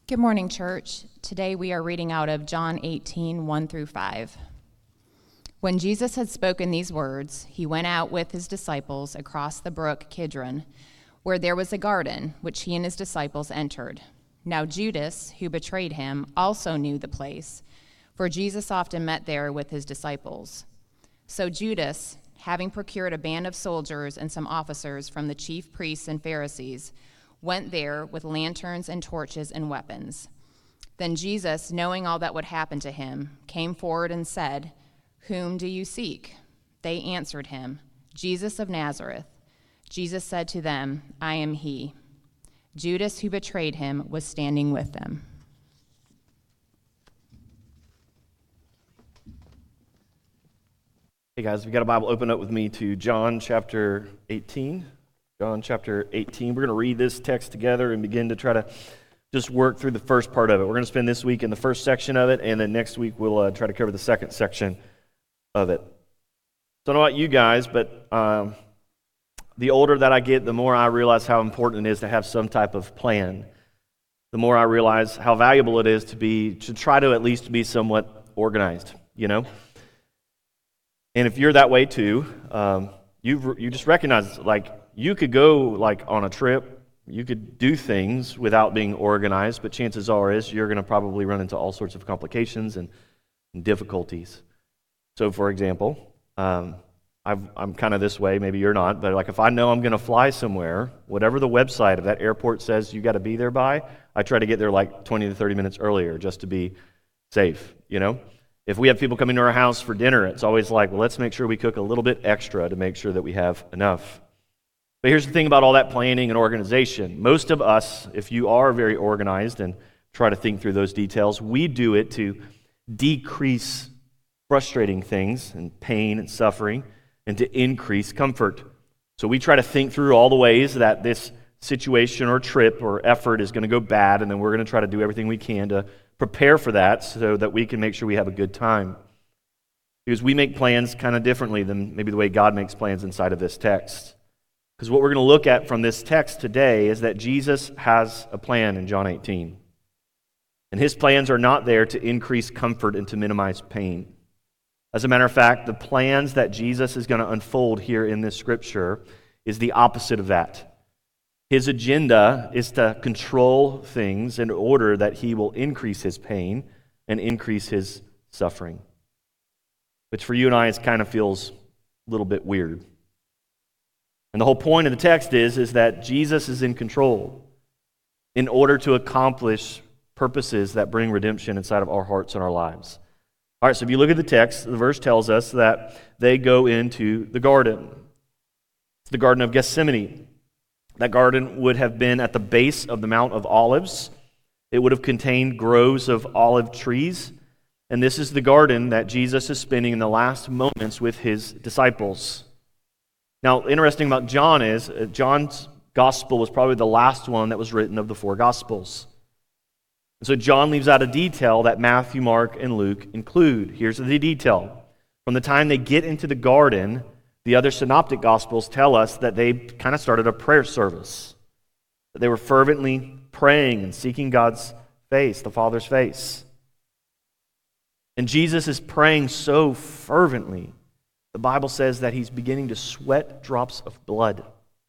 Good morning, church. Today we are reading out of John 18, 1 through 5. When Jesus had spoken these words, he went out with his disciples across the brook Kidron, where there was a garden, which he and his disciples entered. Now Judas, who betrayed him, also knew the place, for Jesus often met there with his disciples. So Judas, having procured a band of soldiers and some officers from the chief priests and Pharisees, went there with lanterns and torches and weapons. Then Jesus, knowing all that would happen to him, came forward and said, "Whom do you seek?" They answered him, "Jesus of Nazareth." Jesus said to them, "I am he." Judas, who betrayed him, was standing with them. Hey guys, if you got a Bible, open up with me to John chapter 18. John chapter 18. We're going to read this text together and begin to try to just work through the first part of it. We're going to spend this week in the first section of it, and then next week we'll try to cover the second section of it. So I don't know about you guys, but the older that I get, the more I realize how important it is to have some type of plan. The more I realize how valuable it is to try to at least be somewhat organized, you know? And if you're that way too, you just recognize, like, you could go like on a trip, you could do things without being organized, but chances are you're going to probably run into all sorts of complications and difficulties. So for example, I'm kind of this way, maybe you're not, but like if I know I'm going to fly somewhere, whatever the website of that airport says you got to be there by, I try to get there like 20 to 30 minutes earlier just to be safe, you know? If we have people coming to our house for dinner, it's always like, well, let's make sure we cook a little bit extra to make sure that we have enough. But here's the thing about all that planning and organization. Most of us, if you are very organized and try to think through those details, we do it to decrease frustrating things and pain and suffering and to increase comfort. So we try to think through all the ways that this situation or trip or effort is going to go bad, and then we're going to try to do everything we can to prepare for that so that we can make sure we have a good time. Because we make plans kind of differently than maybe the way God makes plans inside of this text. Because what we're going to look at from this text today is that Jesus has a plan in John 18. And his plans are not there to increase comfort and to minimize pain. As a matter of fact, the plans that Jesus is going to unfold here in this scripture is the opposite of that. His agenda is to control things in order that he will increase his pain and increase his suffering. Which for you and I, it kind of feels a little bit weird. And the whole point of the text is that Jesus is in control in order to accomplish purposes that bring redemption inside of our hearts and our lives. All right, so if you look at the text, the verse tells us that they go into the garden. It's the Garden of Gethsemane. That garden would have been at the base of the Mount of Olives. It would have contained groves of olive trees. And this is the garden that Jesus is spending in the last moments with his disciples. Now, interesting about John is John's gospel was probably the last one that was written of the four gospels. And so John leaves out a detail that Matthew, Mark, and Luke include. Here's the detail. From the time they get into the garden, the other synoptic gospels tell us that they kind of started a prayer service. That they were fervently praying and seeking God's face, the Father's face. And Jesus is praying so fervently. The Bible says that he's beginning to sweat drops of blood.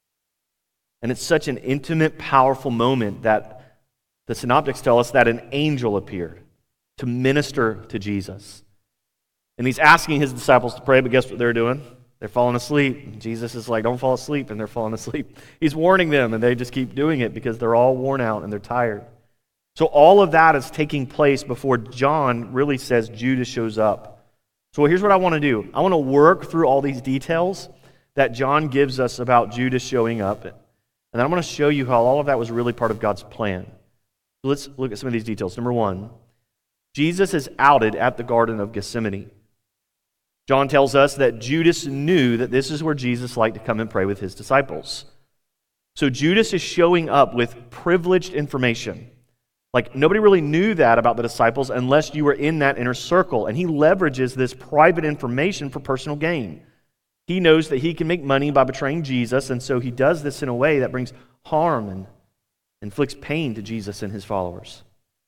And it's such an intimate, powerful moment that the synoptics tell us that an angel appeared to minister to Jesus. And he's asking his disciples to pray, but guess what they're doing? They're falling asleep. And Jesus is like, don't fall asleep, and they're falling asleep. He's warning them, and they just keep doing it because they're all worn out and they're tired. So all of that is taking place before John really says Judas shows up. So here's what I want to do. I want to work through all these details that John gives us about Judas showing up. And then I'm going to show you how all of that was really part of God's plan. So let's look at some of these details. Number one, Jesus is outed at the Garden of Gethsemane. John tells us that Judas knew that this is where Jesus liked to come and pray with his disciples. So Judas is showing up with privileged information. Like, nobody really knew that about the disciples unless you were in that inner circle. And he leverages this private information for personal gain. He knows that he can make money by betraying Jesus, and so he does this in a way that brings harm and inflicts pain to Jesus and his followers.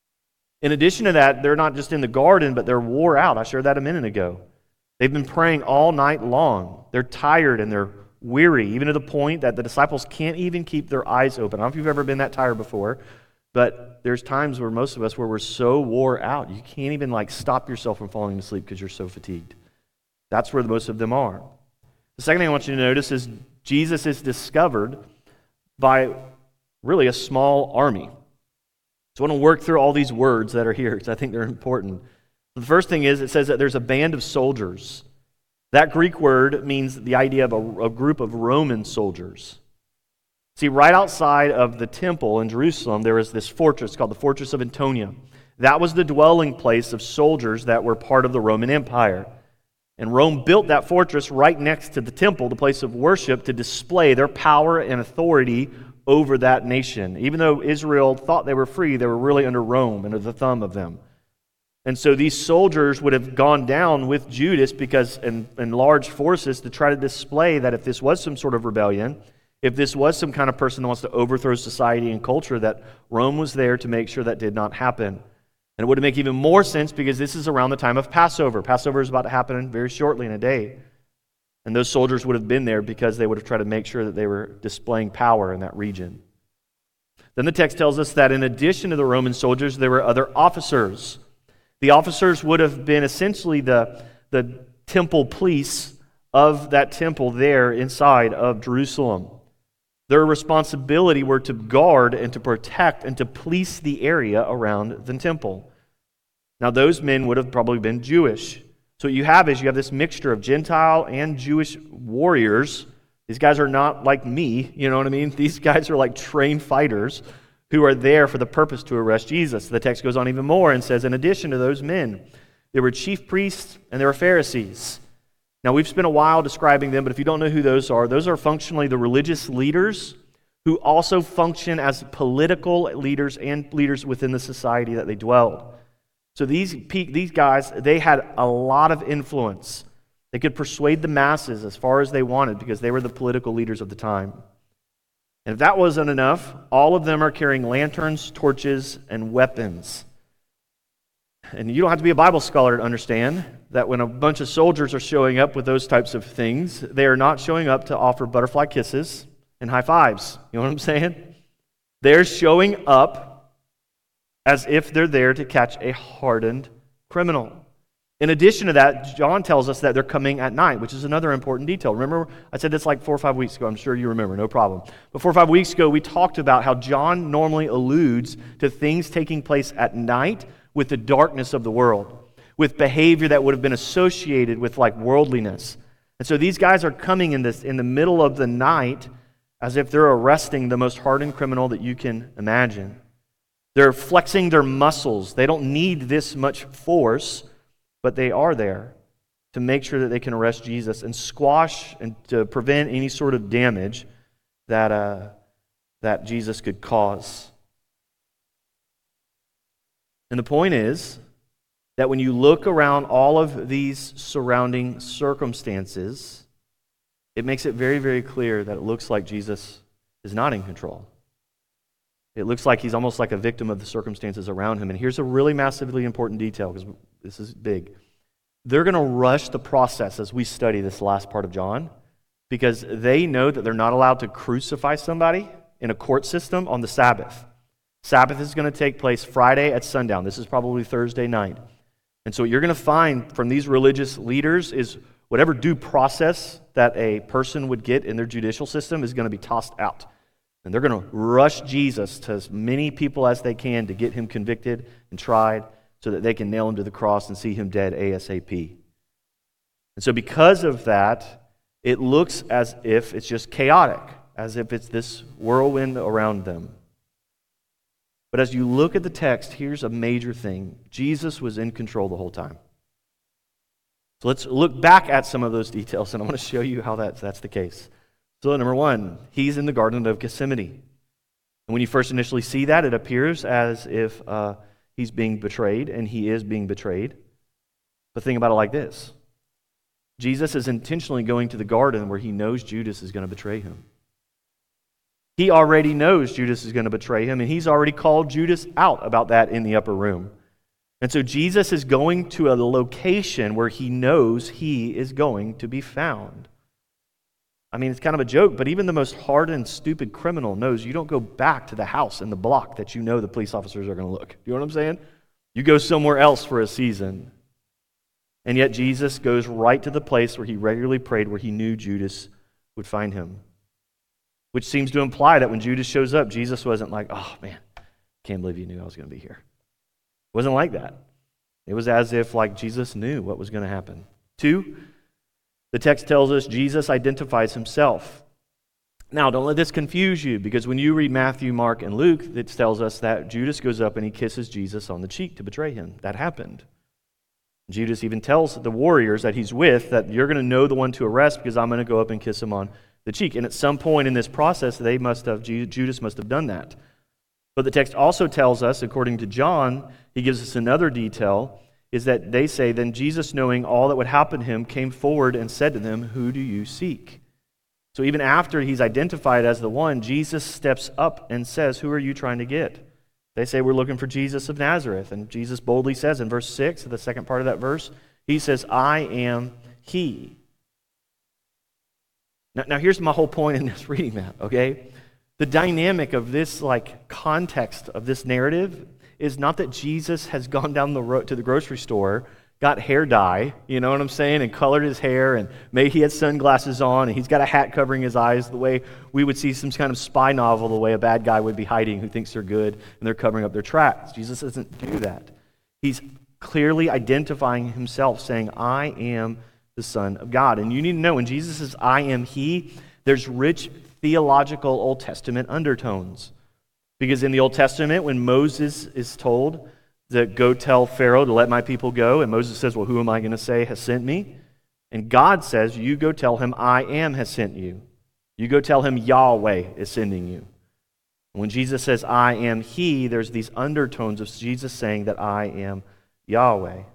In addition to that, they're not just in the garden, but they're wore out. I shared that a minute ago. They've been praying all night long. They're tired and they're weary, even to the point that the disciples can't even keep their eyes open. I don't know if you've ever been that tired before, but there's times where most of us where we're so wore out, you can't even stop yourself from falling asleep because you're so fatigued. That's where most of them are. The second thing I want you to notice is Jesus is discovered by really a small army. So I want to work through all these words that are here because I think they're important. The first thing is it says that there's a band of soldiers. That Greek word means the idea of a group of Roman soldiers. See, right outside of the temple in Jerusalem, there was this fortress called the Fortress of Antonia. That was the dwelling place of soldiers that were part of the Roman Empire. And Rome built that fortress right next to the temple, the place of worship, to display their power and authority over that nation. Even though Israel thought they were free, they were really under Rome, under the thumb of them. And so these soldiers would have gone down with Judas because in large forces to try to display that if this was some sort of rebellion, if this was some kind of person that wants to overthrow society and culture, that Rome was there to make sure that did not happen. And it would make even more sense because this is around the time of Passover. Passover is about to happen very shortly in a day. And those soldiers would have been there because they would have tried to make sure that they were displaying power in that region. Then the text tells us that in addition to the Roman soldiers, there were other officers. The officers would have been essentially the temple police of that temple there inside of Jerusalem. Their responsibility were to guard and to protect and to police the area around the temple. Now those men would have probably been Jewish. So what you have this mixture of Gentile and Jewish warriors. These guys are not like me, you know what I mean? These guys are like trained fighters who are there for the purpose to arrest Jesus. The text goes on even more and says, in addition to those men, there were chief priests and there were Pharisees. Now we've spent a while describing them, but if you don't know who those are functionally the religious leaders who also function as political leaders and leaders within the society that they dwelled. So these guys, they had a lot of influence. They could persuade the masses as far as they wanted because they were the political leaders of the time. And if that wasn't enough, all of them are carrying lanterns, torches, and weapons. And you don't have to be a Bible scholar to understand that when a bunch of soldiers are showing up with those types of things, they are not showing up to offer butterfly kisses and high fives. You know what I'm saying? They're showing up as if they're there to catch a hardened criminal. In addition to that, John tells us that they're coming at night, which is another important detail. Remember, I said this 4 or 5 weeks ago. I'm sure you remember, no problem. But 4 or 5 weeks ago, we talked about how John normally alludes to things taking place at night with the darkness of the world, with behavior that would have been associated with worldliness. And so these guys are coming in the middle of the night as if they're arresting the most hardened criminal that you can imagine. They're flexing their muscles. They don't need this much force, but they are there to make sure that they can arrest Jesus and squash and to prevent any sort of damage that Jesus could cause. And the point is that when you look around all of these surrounding circumstances, it makes it very, very clear that it looks like Jesus is not in control. It looks like he's almost like a victim of the circumstances around him. And here's a really massively important detail, because this is big. They're going to rush the process as we study this last part of John, because they know that they're not allowed to crucify somebody in a court system on the Sabbath. Sabbath is going to take place Friday at sundown. This is probably Thursday night. And so what you're going to find from these religious leaders is whatever due process that a person would get in their judicial system is going to be tossed out. And they're going to rush Jesus to as many people as they can to get him convicted and tried so that they can nail him to the cross and see him dead ASAP. And so because of that, it looks as if it's just chaotic, as if it's this whirlwind around them. But as you look at the text, here's a major thing. Jesus was in control the whole time. So let's look back at some of those details, and I want to show you how that's the case. So number one, he's in the Garden of Gethsemane. And when you first initially see that, it appears as if he's being betrayed, and he is being betrayed. But think about it like this. Jesus is intentionally going to the garden where he knows Judas is going to betray him. He already knows Judas is going to betray him, and he's already called Judas out about that in the upper room. And so Jesus is going to a location where he knows he is going to be found. I mean, it's kind of a joke, but even the most hardened, stupid criminal knows you don't go back to the house in the block that you know the police officers are going to look. You know what I'm saying? You go somewhere else for a season. And yet Jesus goes right to the place where he regularly prayed, where he knew Judas would find him. Which seems to imply that when Judas shows up, Jesus wasn't like, oh man, can't believe you knew I was going to be here. It wasn't like that. It was as if like Jesus knew what was going to happen. 2, the text tells us Jesus identifies himself. Now, don't let this confuse you, because when you read Matthew, Mark, and Luke, it tells us that Judas goes up and he kisses Jesus on the cheek to betray him. That happened. Judas even tells the warriors that he's with that you're going to know the one to arrest because I'm going to go up and kiss him on the cheek. And at some point in this process, Judas must have done that. But the text also tells us, according to John, he gives us another detail, is that they say, then Jesus, knowing all that would happen to him, came forward and said to them, who do you seek? So even after he's identified as the one, Jesus steps up and says, who are you trying to get? They say, we're looking for Jesus of Nazareth. And Jesus boldly says in verse 6, the second part of that verse, he says, I am he. Now here's my whole point in this reading that, okay? The dynamic of this context of this narrative is not that Jesus has gone down the road to the grocery store, got hair dye, you know what I'm saying, and colored his hair, and maybe he had sunglasses on, and he's got a hat covering his eyes the way we would see some kind of spy novel, the way a bad guy would be hiding who thinks they're good, and they're covering up their tracks. Jesus doesn't do that. He's clearly identifying himself, saying, I am the Son of God. And you need to know, when Jesus says, I am he, there's rich theological Old Testament undertones. Because in the Old Testament, when Moses is told that go tell Pharaoh to let my people go, and Moses says, well, who am I going to say has sent me? And God says, you go tell him I am has sent you. You go tell him Yahweh is sending you. And when Jesus says I am he, there's these undertones of Jesus saying that I am Yahweh.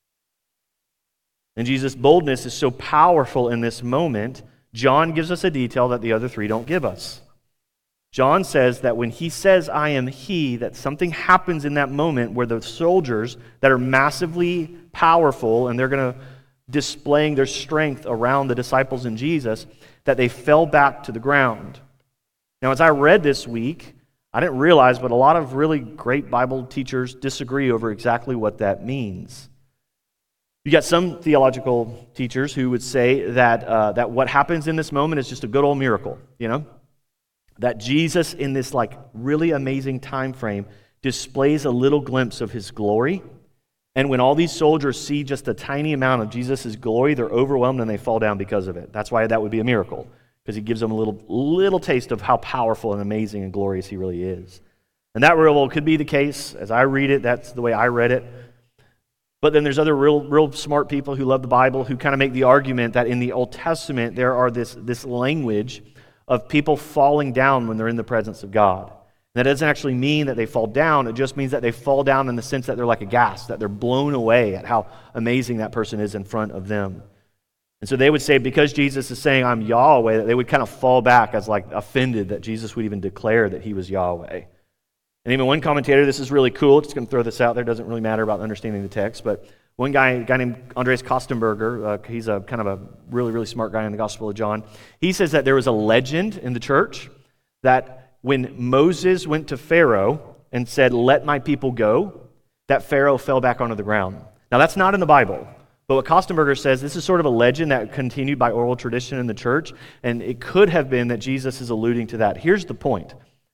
And Jesus' boldness is so powerful in this moment, John gives us a detail that the other three don't give us. John says that when he says, I am he, that something happens in that moment where the soldiers that are massively powerful and they're going to displaying their strength around the disciples and Jesus, that they fell back to the ground. Now, as I read this week, I didn't realize, but a lot of really great Bible teachers disagree over exactly what that means. You got some theological teachers who would say that what happens in this moment is just a good old miracle, you know? That Jesus, in this really amazing time frame, displays a little glimpse of his glory. And when all these soldiers see just a tiny amount of Jesus' glory, they're overwhelmed and they fall down because of it. That's why that would be a miracle, because he gives them a little taste of how powerful and amazing and glorious he really is. And that real could be the case. As I read it, that's the way I read it. But then there's other real smart people who love the Bible who kind of make the argument that in the Old Testament there are this language of people falling down when they're in the presence of God. And that doesn't actually mean that they fall down. It just means that they fall down in the sense that they're like a gas, that they're blown away at how amazing that person is in front of them. And so they would say, because Jesus is saying, I'm Yahweh, that they would kind of fall back as offended that Jesus would even declare that he was Yahweh. And even one commentator, this is really cool, just going to throw this out there, it doesn't really matter about understanding the text, but one guy, a guy named Andreas Kostenberger, he's a kind of a really, really smart guy in the Gospel of John. He says that there was a legend in the church that when Moses went to Pharaoh and said, let my people go, that Pharaoh fell back onto the ground. Now that's not in the Bible, but what Kostenberger says, this is sort of a legend that continued by oral tradition in the church, and it could have been that Jesus is alluding to that. Here's the point.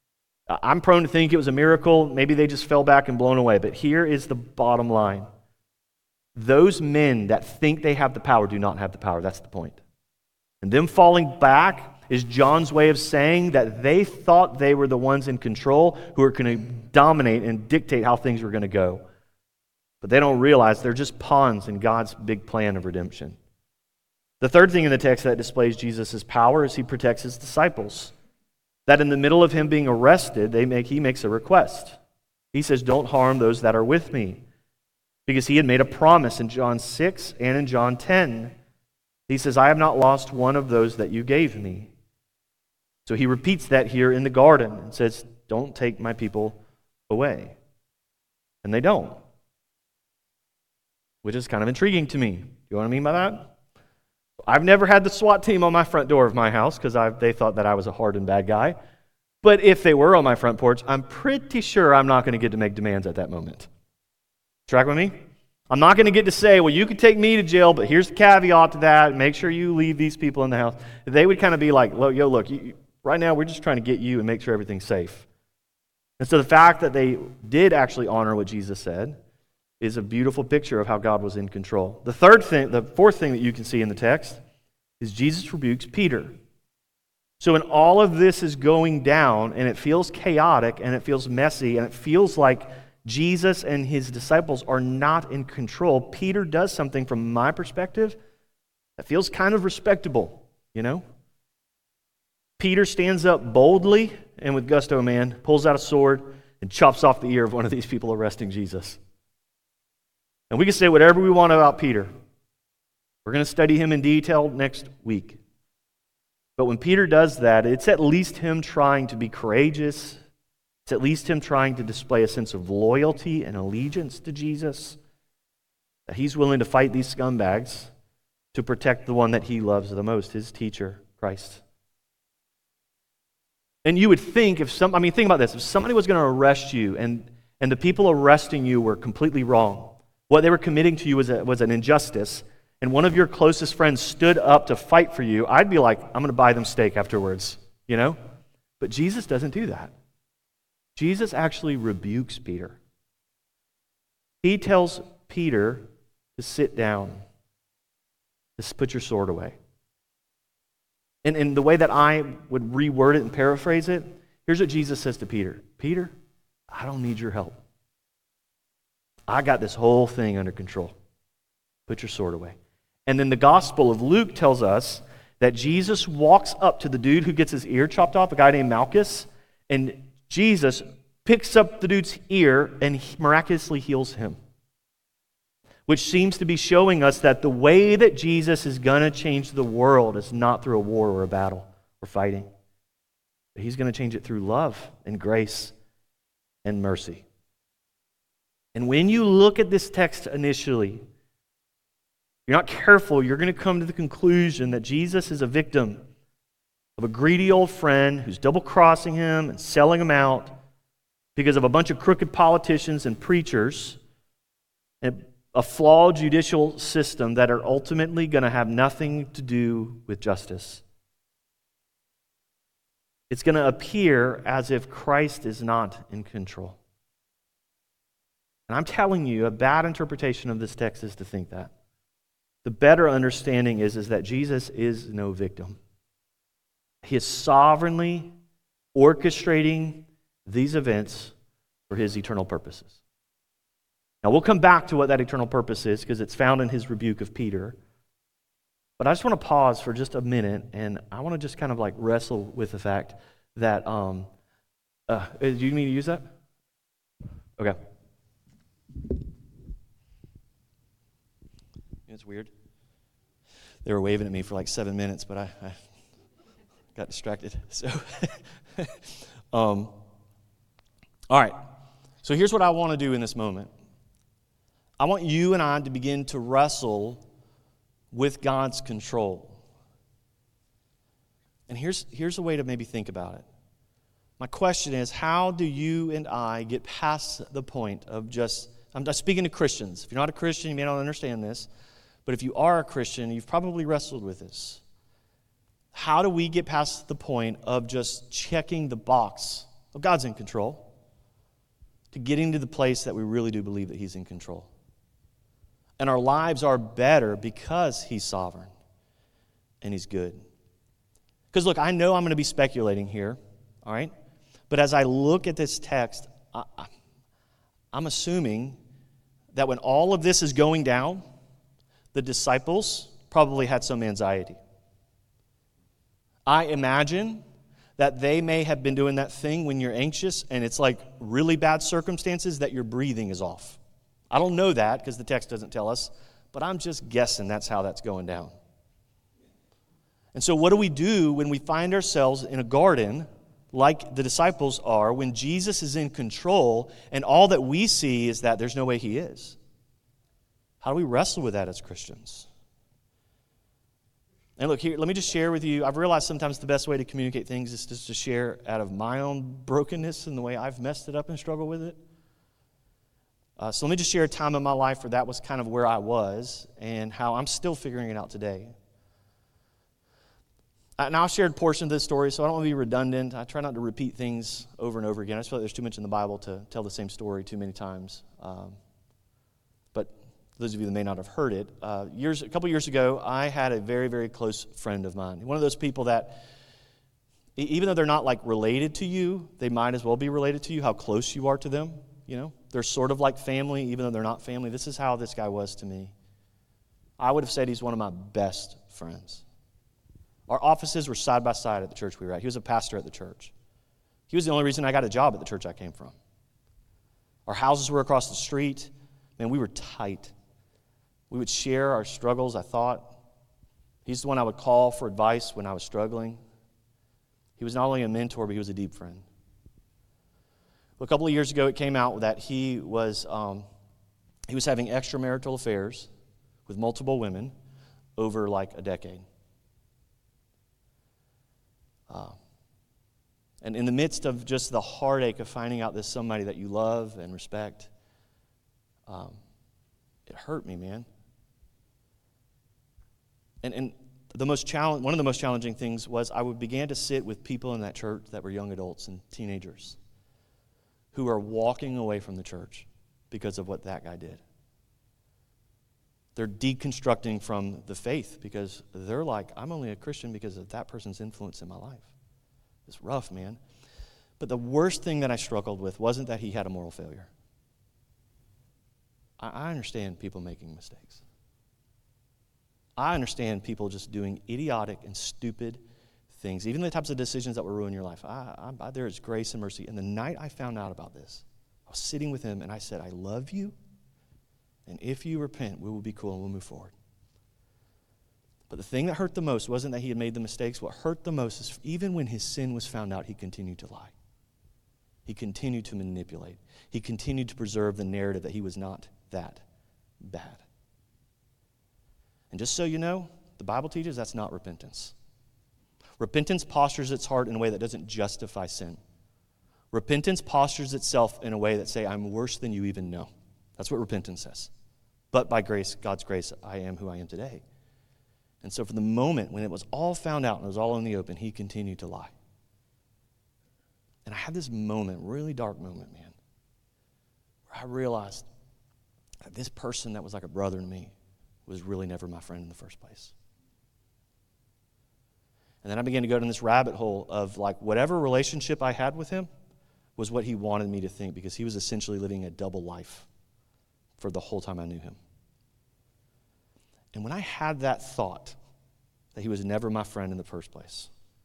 I'm prone to think it was a miracle, maybe they just fell back and blown away, but here is the bottom line. Those men that think they have the power do not have the power. That's the point. And them falling back is John's way of saying that they thought they were the ones in control who are going to dominate and dictate how things were going to go. But they don't realize they're just pawns in God's big plan of redemption. The third thing in the text that displays Jesus' power is he protects his disciples. That in the middle of him being arrested, he makes a request. He says, don't harm those that are with me. Because he had made a promise in John 6 and in John 10. He says, I have not lost one of those that you gave me. So he repeats that here in the garden and says, don't take my people away. And they don't. which is kind of intriguing to me. You know what I mean by that? I've never had the SWAT team on my front door of my house because they thought that I was a hardened bad guy. But if they were on my front porch, I'm pretty sure I'm not going to get to make demands at that moment. Track with me? I'm not going to get to say, well, you could take me to jail, but here's the caveat to that. Make sure you leave these people in the house. They would kind of be like, look, right now we're just trying to get you and make sure everything's safe. And so the fact that they did actually honor what Jesus said is a beautiful picture of how God was in control. The fourth thing that you can see in the text is Jesus rebukes Peter. So when all of this is going down and it feels chaotic and it feels messy and it feels like Jesus and his disciples are not in control, Peter does something from my perspective that feels kind of respectable, you know? Peter stands up boldly and with gusto, man, pulls out a sword and chops off the ear of one of these people arresting Jesus. And we can say whatever we want about Peter. We're going to study him in detail next week. But when Peter does that, it's at least him trying to be courageous. It's at least him trying to display a sense of loyalty and allegiance to Jesus. That he's willing to fight these scumbags to protect the one that he loves the most, his teacher, Christ. And you would think think about this. If somebody was going to arrest you and the people arresting you were completely wrong, what they were committing to you was an injustice, and one of your closest friends stood up to fight for you, I'd be like, I'm going to buy them steak afterwards, you know? But Jesus doesn't do that. Jesus actually rebukes Peter. He tells Peter to sit down, to put your sword away. And the way that I would reword it and paraphrase it, here's what Jesus says to Peter. Peter, I don't need your help. I got this whole thing under control. Put your sword away. And then the Gospel of Luke tells us that Jesus walks up to the dude who gets his ear chopped off, a guy named Malchus, and Jesus picks up the dude's ear and miraculously heals him. Which seems to be showing us that the way that Jesus is going to change the world is not through a war or a battle or fighting. But he's going to change it through love and grace and mercy. And when you look at this text initially, if you're not careful, you're going to come to the conclusion that Jesus is a victim of a greedy old friend who's double-crossing him and selling him out because of a bunch of crooked politicians and preachers and a flawed judicial system that are ultimately going to have nothing to do with justice. It's going to appear as if Christ is not in control. And I'm telling you, a bad interpretation of this text is to think that. The better understanding is that Jesus is no victim. He is sovereignly orchestrating these events for his eternal purposes. Now, we'll come back to what that eternal purpose is because it's found in his rebuke of Peter. But I just want to pause for just a minute, and I want to just kind of like wrestle with the fact that, do you need me to use that? Okay. It's weird. They were waving at me for like 7 minutes, but I got distracted. So, all right. So here's what I want to do in this moment. I want you and I to begin to wrestle with God's control. And here's a way to maybe think about it. My question is, how do you and I get past the point of I'm speaking to Christians. If you're not a Christian, you may not understand this. But if you are a Christian, you've probably wrestled with this. How do we get past the point of just checking the box of God's in control to getting to the place that we really do believe that he's in control? And our lives are better because he's sovereign and he's good. Because look, I know I'm going to be speculating here, all right? But as I look at this text, I'm assuming that when all of this is going down, the disciples probably had some anxiety. I imagine that they may have been doing that thing when you're anxious and it's like really bad circumstances that your breathing is off. I don't know that because the text doesn't tell us, but I'm just guessing that's how that's going down. And so what do we do when we find ourselves in a garden like the disciples are when Jesus is in control and all that we see is that there's no way he is? How do we wrestle with that as Christians? And look, here, let me just share with you, I've realized sometimes the best way to communicate things is just to share out of my own brokenness and the way I've messed it up and struggled with it. So let me just share a time in my life where that was kind of where I was and how I'm still figuring it out today. Now, I've shared a portion of this story, so I don't want to be redundant. I try not to repeat things over and over again. I just feel like there's too much in the Bible to tell the same story too many times. But those of you that may not have heard it, a couple years ago, I had a very, very close friend of mine. One of those people that, even though they're not like related to you, they might as well be related to you, how close you are to them. You know, they're sort of like family, even though they're not family. This is how this guy was to me. I would have said he's one of my best friends. Our offices were side by side at the church we were at. He was a pastor at the church. He was the only reason I got a job at the church I came from. Our houses were across the street. Man, we were tight. We would share our struggles, I thought. He's the one I would call for advice when I was struggling. He was not only a mentor, but he was a deep friend. Well, a couple of years ago, it came out that he was having extramarital affairs with multiple women over like a decade. And in the midst of just the heartache of finding out this somebody that you love and respect, it hurt me, man. And one of the most challenging things was I began to sit with people in that church that were young adults and teenagers who are walking away from the church because of what that guy did. They're deconstructing from the faith because they're like, I'm only a Christian because of that person's influence in my life. It's rough, man. But the worst thing that I struggled with wasn't that he had a moral failure. I understand people making mistakes. I understand people just doing idiotic and stupid things, even the types of decisions that will ruin your life. There is grace and mercy. And the night I found out about this, I was sitting with him and I said, I love you. And if you repent, we will be cool and we'll move forward. But the thing that hurt the most wasn't that he had made the mistakes. What hurt the most is even when his sin was found out, he continued to lie. He continued to manipulate. He continued to preserve the narrative that he was not that bad. And just so you know, the Bible teaches that's not repentance. Repentance postures its heart in a way that doesn't justify sin. Repentance postures itself in a way that says, I'm worse than you even know. That's what repentance says. But by grace, God's grace, I am who I am today. And so for the moment when it was all found out and it was all in the open, he continued to lie. And I had this moment, really dark moment, man, where I realized that this person that was like a brother to me was really never my friend in the first place. And then I began to go down this rabbit hole of like whatever relationship I had with him was what he wanted me to think, because he was essentially living a double life for the whole time I knew him. And when I had that thought that he was never my friend in the first place,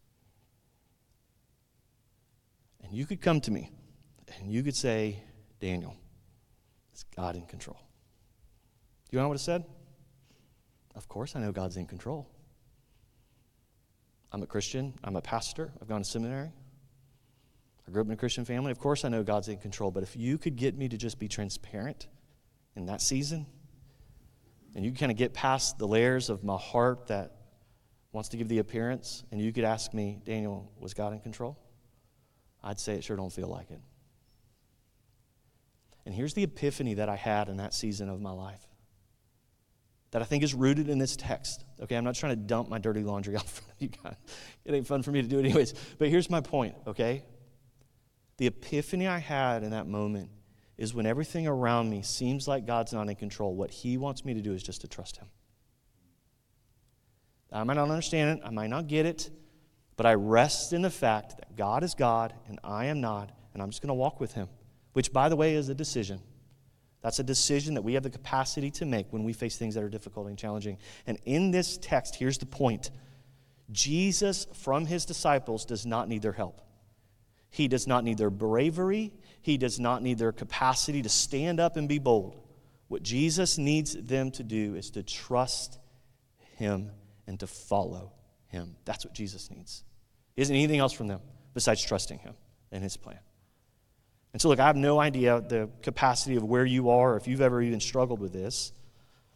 and you could come to me and you could say, Daniel, is God in control? Do you know what it said? Of course I know God's in control. I'm a Christian. I'm a pastor. I've gone to seminary. I grew up in a Christian family. Of course I know God's in control. But if you could get me to just be transparent in that season, and you kind of get past the layers of my heart that wants to give the appearance, and you could ask me, Daniel, was God in control? I'd say it sure don't feel like it. And here's the epiphany that I had in that season of my life that I think is rooted in this text. Okay, I'm not trying to dump my dirty laundry out in front of you guys. It ain't fun for me to do it anyways. But here's my point, okay? The epiphany I had in that moment is when everything around me seems like God's not in control, what he wants me to do is just to trust him. I might not understand it, I might not get it, but I rest in the fact that God is God and I am not, and I'm just going to walk with him, which, by the way, is a decision. That's a decision that we have the capacity to make when we face things that are difficult and challenging. And in this text, here's the point. Jesus, from his disciples, does not need their help. He does not need their bravery. He does not need their capacity to stand up and be bold. What Jesus needs them to do is to trust him and to follow him. That's what Jesus needs. He doesn't need anything else from them besides trusting him and his plan. And so, look, I have no idea the capacity of where you are, or if you've ever even struggled with this.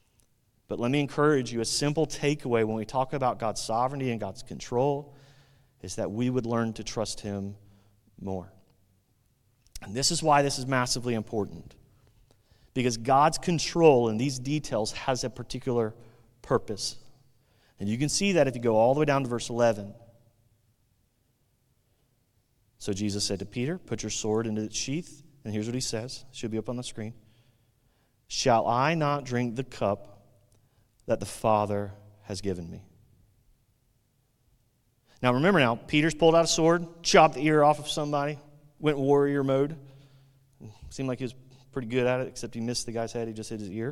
But let me encourage you, a simple takeaway when we talk about God's sovereignty and God's control is that we would learn to trust him more. And this is why this is massively important. Because God's control in these details has a particular purpose. And you can see that if you go all the way down to verse 11. So Jesus said to Peter, put your sword into its sheath. And here's what he says. It should be up on the screen. Shall I not drink the cup that the Father has given me? Now remember Peter's pulled out a sword, chopped the ear off of somebody, went warrior mode. Seemed like he was pretty good at it, except he missed the guy's head. He just hit his ear.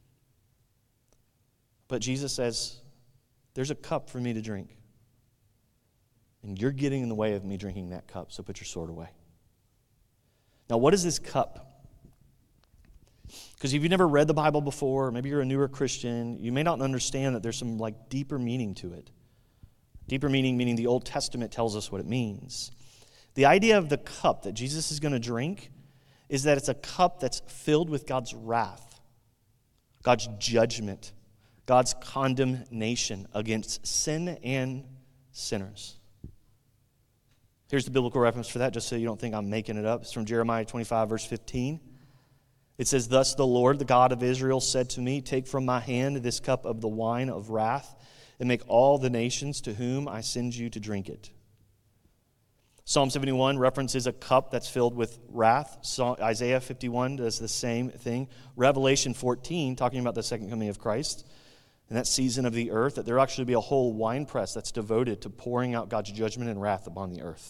But Jesus says, there's a cup for me to drink. And you're getting in the way of me drinking that cup, so put your sword away. Now, what is this cup? Because if you've never read the Bible before, maybe you're a newer Christian, you may not understand that there's some deeper meaning to it. Deeper meaning the Old Testament tells us what it means. The idea of the cup that Jesus is going to drink is that it's a cup that's filled with God's wrath, God's judgment, God's condemnation against sin and sinners. Here's the biblical reference for that, just so you don't think I'm making it up. It's from Jeremiah 25, verse 15. It says, thus the Lord, the God of Israel, said to me, take from my hand this cup of the wine of wrath, and make all the nations to whom I send you to drink it. Psalm 71 references a cup that's filled with wrath. Isaiah 51 does the same thing. Revelation 14, talking about the second coming of Christ, and that season of the earth, that there will actually be a whole winepress that's devoted to pouring out God's judgment and wrath upon the earth.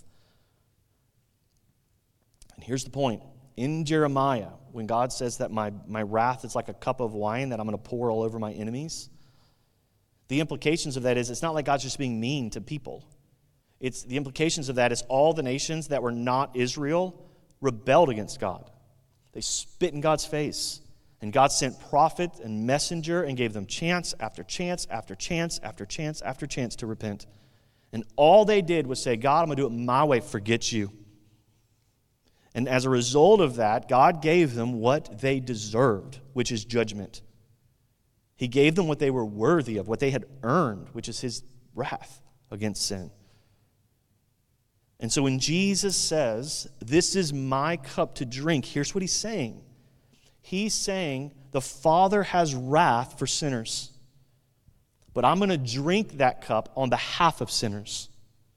And here's the point. In Jeremiah, when God says that my wrath is like a cup of wine that I'm going to pour all over my enemies, the implications of that is it's not like God's just being mean to people. It's the implications of that is all the nations that were not Israel rebelled against God. They spit in God's face. And God sent prophet and messenger and gave them chance after chance after chance after chance after chance to repent. And all they did was say, God, I'm going to do it my way, forget you. And as a result of that, God gave them what they deserved, which is judgment. He gave them what they were worthy of, what they had earned, which is his wrath against sin. And so when Jesus says, this is my cup to drink, here's what he's saying. He's saying the Father has wrath for sinners, but I'm going to drink that cup on behalf of sinners.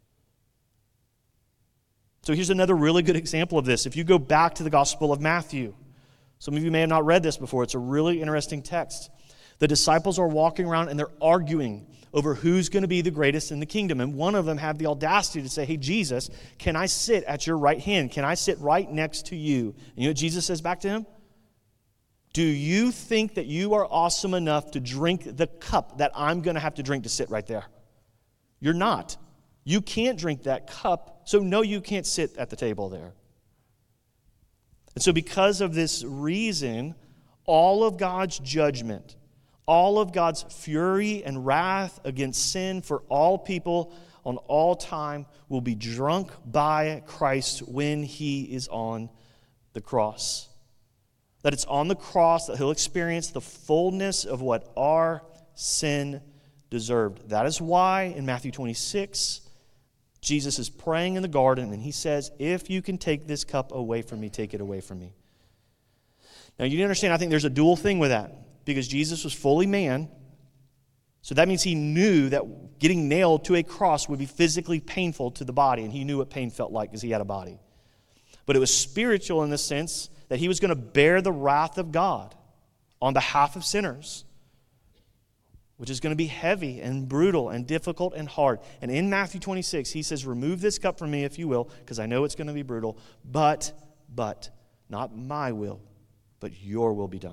So here's another really good example of this. If you go back to the Gospel of Matthew, some of you may have not read this before. It's a really interesting text. The disciples are walking around and they're arguing over who's going to be the greatest in the kingdom. And one of them had the audacity to say, hey, Jesus, can I sit at your right hand? Can I sit right next to you? And you know what Jesus says back to him? Do you think that you are awesome enough to drink the cup that I'm going to have to drink to sit right there? You're not. You can't drink that cup, so no, you can't sit at the table there. And so because of this reason, all of God's judgment, all of God's fury and wrath against sin for all people on all time will be drunk by Christ when he is on the cross. That it's on the cross that he'll experience the fullness of what our sin deserved. That is why in Matthew 26, Jesus is praying in the garden and he says, if you can take this cup away from me, take it away from me. Now you understand, I think there's a dual thing with that. Because Jesus was fully man, so that means he knew that getting nailed to a cross would be physically painful to the body, and he knew what pain felt like because he had a body. But it was spiritual in the sense that he was going to bear the wrath of God on behalf of sinners, which is going to be heavy and brutal and difficult and hard. And in Matthew 26, he says, remove this cup from me if you will, because I know it's going to be brutal, but, not my will, but your will be done.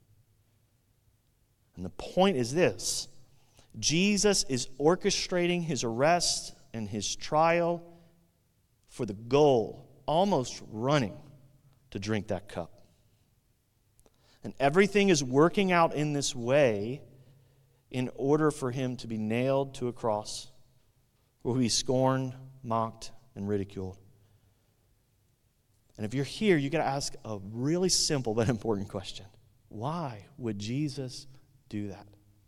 And the point is this. Jesus is orchestrating his arrest and his trial for the goal, almost running to drink that cup. And everything is working out in this way in order for him to be nailed to a cross where he'll be scorned, mocked, and ridiculed. And if you're here, you got to ask a really simple but important question. Why would Jesus do that?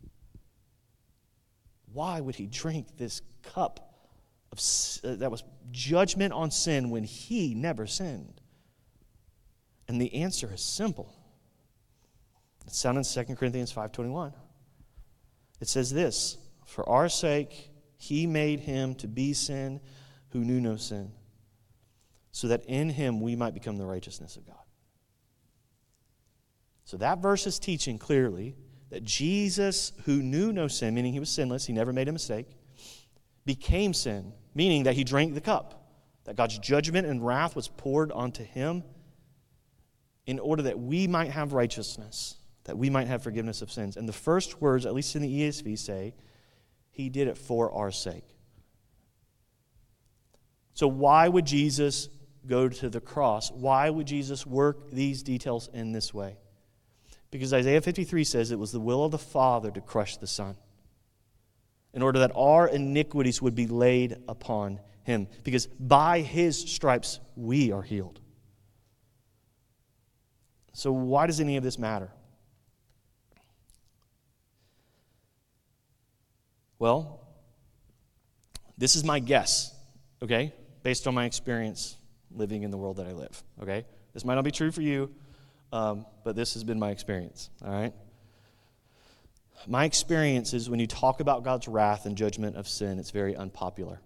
why would he drink this cup that was judgment on sin when he never sinned? And the answer is simple. It's found in 2 Corinthians 5:21. It says this, "For our sake he made him to be sin who knew no sin, so that in him we might become the righteousness of God." So that verse is teaching clearly that Jesus, who knew no sin, meaning he was sinless, he never made a mistake, became sin, meaning that he drank the cup, that God's judgment and wrath was poured onto him in order that we might have righteousness, that we might have forgiveness of sins. And the first words, at least in the ESV, say, he did it for our sake. So why would Jesus go to the cross? Why would Jesus work these details in this way? Because Isaiah 53 says it was the will of the Father to crush the Son, in order that our iniquities would be laid upon him. Because by his stripes we are healed. So why does any of this matter? Well, this is my guess, okay, based on my experience living in the world that I live, okay? This might not be true for you, but this has been my experience, all right? My experience is when you talk about God's wrath and judgment of sin, it's very unpopular.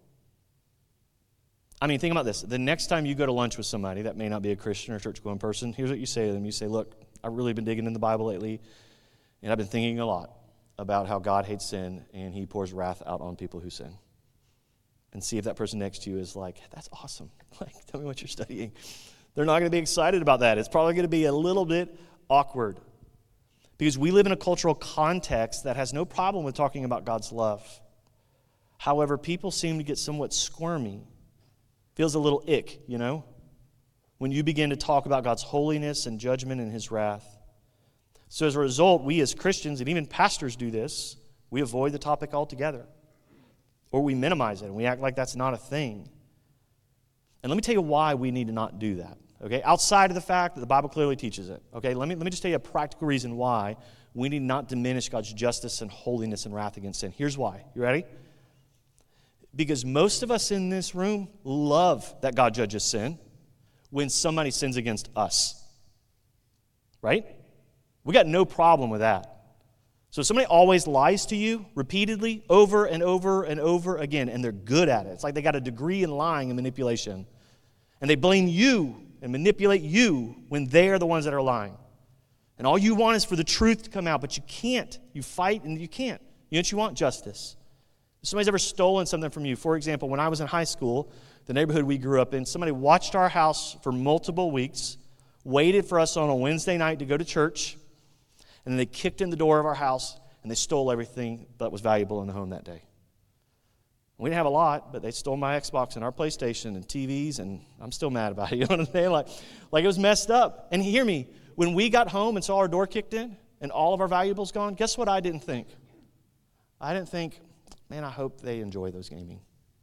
I mean, think about this. The next time you go to lunch with somebody that may not be a Christian or church-going person, here's what you say to them. You say, look, I've really been digging in the Bible lately, and I've been thinking a lot about how God hates sin and he pours wrath out on people who sin. And see if that person next to you is like, that's awesome. Like, tell me what you're studying. They're not going to be excited about that. It's probably going to be a little bit awkward. Because we live in a cultural context that has no problem with talking about God's love. However, people seem to get somewhat squirmy. Feels a little ick, you know, when you begin to talk about God's holiness and judgment and his wrath. So as a result, we as Christians, and even pastors do this, we avoid the topic altogether. Or we minimize it, and we act like that's not a thing. And let me tell you why we need to not do that, okay? Outside of the fact that the Bible clearly teaches it, okay? Let me just tell you a practical reason why we need not diminish God's justice and holiness and wrath against sin. Here's why. You ready? Because most of us in this room love that God judges sin when somebody sins against us, right? We got no problem with that. So if somebody always lies to you repeatedly over and over and over again, and they're good at it. It's like they got a degree in lying and manipulation. And they blame you and manipulate you when they are the ones that are lying. And all you want is for the truth to come out, but you can't. You fight and you can't. You know what you want? Justice. If somebody's ever stolen something from you, for example, when I was in high school, the neighborhood we grew up in, somebody watched our house for multiple weeks, waited for us on a Wednesday night to go to church, and then they kicked in the door of our house, and they stole everything that was valuable in the home that day. We didn't have a lot, but they stole my Xbox and our PlayStation and TVs, and I'm still mad about it. You know what I'm saying? Like it was messed up. And hear me, when we got home and saw our door kicked in and all of our valuables gone, guess what I didn't think? I didn't think, man, I hope they enjoy those gaming.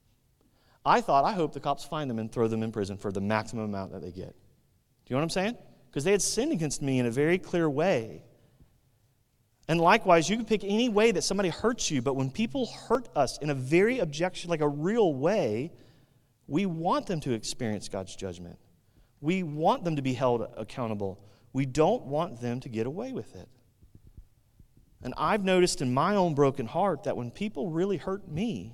I thought, I hope the cops find them and throw them in prison for the maximum amount that they get. Do you know what I'm saying? Because they had sinned against me in a very clear way. And likewise, you can pick any way that somebody hurts you, but when people hurt us in a very objection, like a real way, we want them to experience God's judgment. We want them to be held accountable. We don't want them to get away with it. And I've noticed in my own broken heart that when people really hurt me,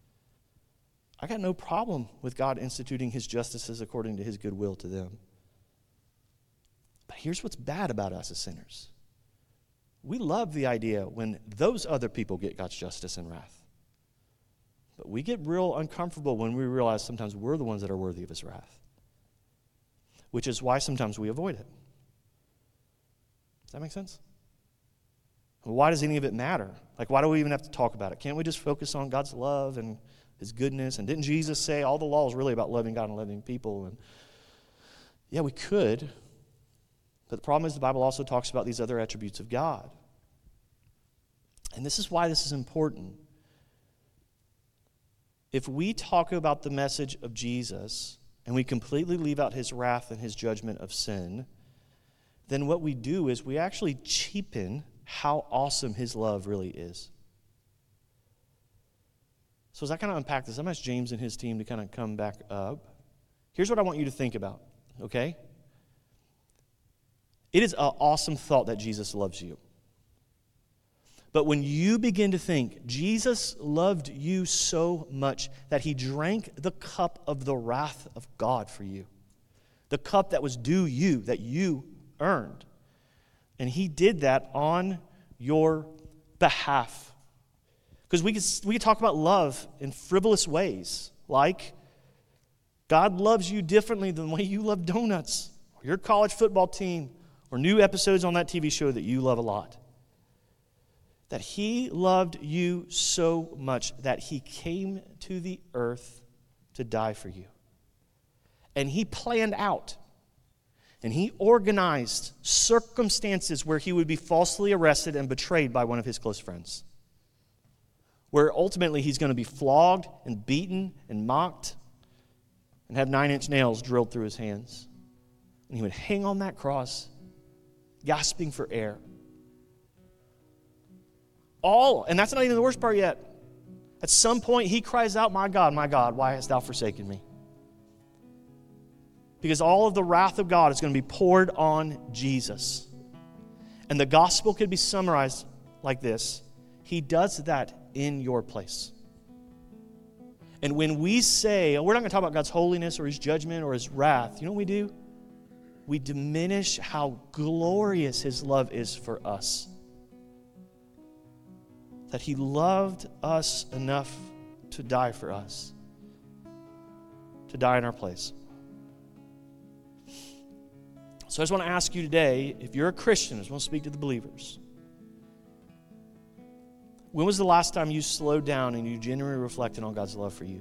I got no problem with God instituting his justices according to his good will to them. But here's what's bad about us as sinners. We love the idea when those other people get God's justice and wrath. But we get real uncomfortable when we realize sometimes we're the ones that are worthy of his wrath. Which is why sometimes we avoid it. Does that make sense? Why does any of it matter? Like, why do we even have to talk about it? Can't we just focus on God's love and his goodness? And didn't Jesus say all the law is really about loving God and loving people? And yeah, we could. But the problem is the Bible also talks about these other attributes of God. And this is why this is important. If we talk about the message of Jesus and we completely leave out his wrath and his judgment of sin, then what we do is we actually cheapen how awesome his love really is. So as I kind of unpack this, I'm going to ask James and his team to kind of come back up. Here's what I want you to think about, okay? It is an awesome thought that Jesus loves you. But when you begin to think, Jesus loved you so much that he drank the cup of the wrath of God for you, the cup that was due you, that you earned. And he did that on your behalf. Because we could talk about love in frivolous ways, like God loves you differently than the way you love donuts, or your college football team, or new episodes on that TV show that you love a lot. That he loved you so much that he came to the earth to die for you. And he planned out and he organized circumstances where he would be falsely arrested and betrayed by one of his close friends. Where ultimately he's going to be flogged and beaten and mocked and have 9-inch nails drilled through his hands. And he would hang on that cross, gasping for air. And that's not even the worst part yet. At some point, he cries out, my God, why hast thou forsaken me? Because all of the wrath of God is going to be poured on Jesus. And the gospel could be summarized like this. He does that in your place. And when we say, we're not going to talk about God's holiness or his judgment or his wrath, you know what we do? We diminish how glorious his love is for us. That he loved us enough to die for us, to die in our place. So I just want to ask you today, if you're a Christian, I just want to speak to the believers. When was the last time you slowed down and you genuinely reflected on God's love for you?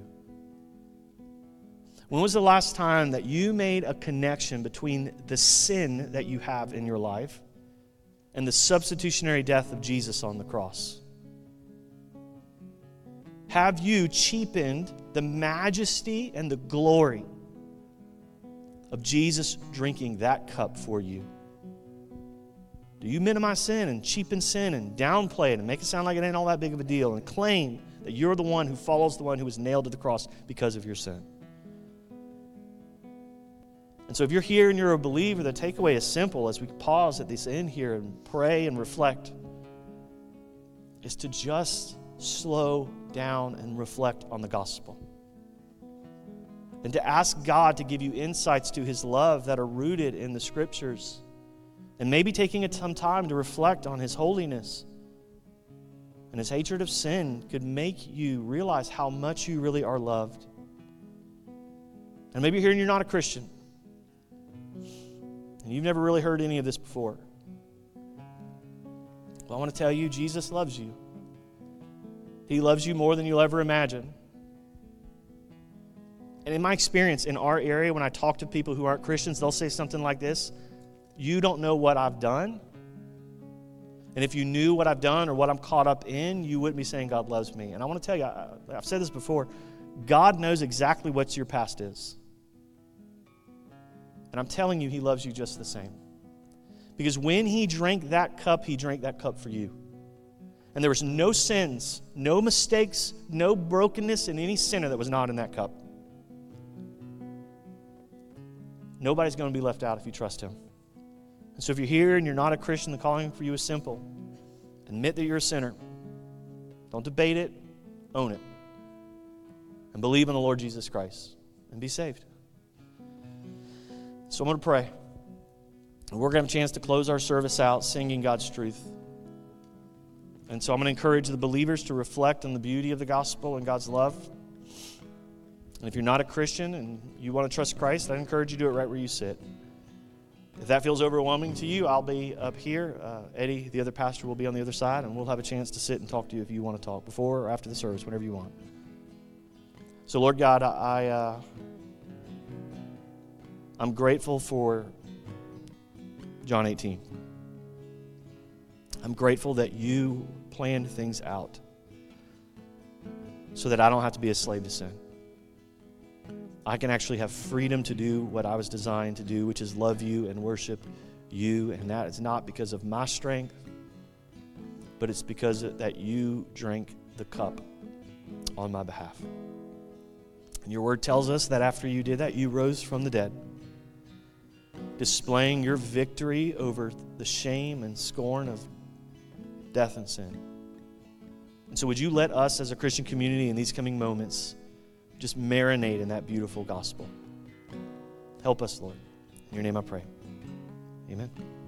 When was the last time that you made a connection between the sin that you have in your life and the substitutionary death of Jesus on the cross? Have you cheapened the majesty and the glory of Jesus drinking that cup for you? Do you minimize sin and cheapen sin and downplay it and make it sound like it ain't all that big of a deal and claim that you're the one who follows the one who was nailed to the cross because of your sin? And so if you're here and you're a believer, the takeaway is simple as we pause at this end here and pray and reflect, is to just slow down and reflect on the gospel. And to ask God to give you insights to his love that are rooted in the scriptures. And maybe taking some time to reflect on his holiness. And his hatred of sin could make you realize how much you really are loved. And maybe you're here and you're not a Christian. And you've never really heard any of this before. Well, I want to tell you, Jesus loves you. He loves you more than you'll ever imagine. And in my experience in our area, when I talk to people who aren't Christians, they'll say something like this: you don't know what I've done. And if you knew what I've done or what I'm caught up in, you wouldn't be saying God loves me. And I want to tell you, I've said this before, God knows exactly what your past is. And I'm telling you, he loves you just the same. Because when he drank that cup for you. And there was no sins, no mistakes, no brokenness in any sinner that was not in that cup. Nobody's going to be left out if you trust him. And so if you're here and you're not a Christian, the calling for you is simple. Admit that you're a sinner. Don't debate it. Own it. And believe in the Lord Jesus Christ. And be saved. So I'm going to pray. And we're going to have a chance to close our service out singing God's truth. And so I'm going to encourage the believers to reflect on the beauty of the gospel and God's love. And if you're not a Christian and you want to trust Christ, I encourage you to do it right where you sit. If that feels overwhelming to you, I'll be up here. Eddie, the other pastor, will be on the other side, and we'll have a chance to sit and talk to you if you want to talk, before or after the service, whenever you want. So, Lord God, I'm grateful for John 18. I'm grateful that you planned things out so that I don't have to be a slave to sin. I can actually have freedom to do what I was designed to do, which is love you and worship you. And that is not because of my strength, but it's because that you drank the cup on my behalf. And your word tells us that after you did that, you rose from the dead, displaying your victory over the shame and scorn of death and sin. And so would you let us as a Christian community in these coming moments just marinate in that beautiful gospel? Help us, Lord. In your name I pray. Amen.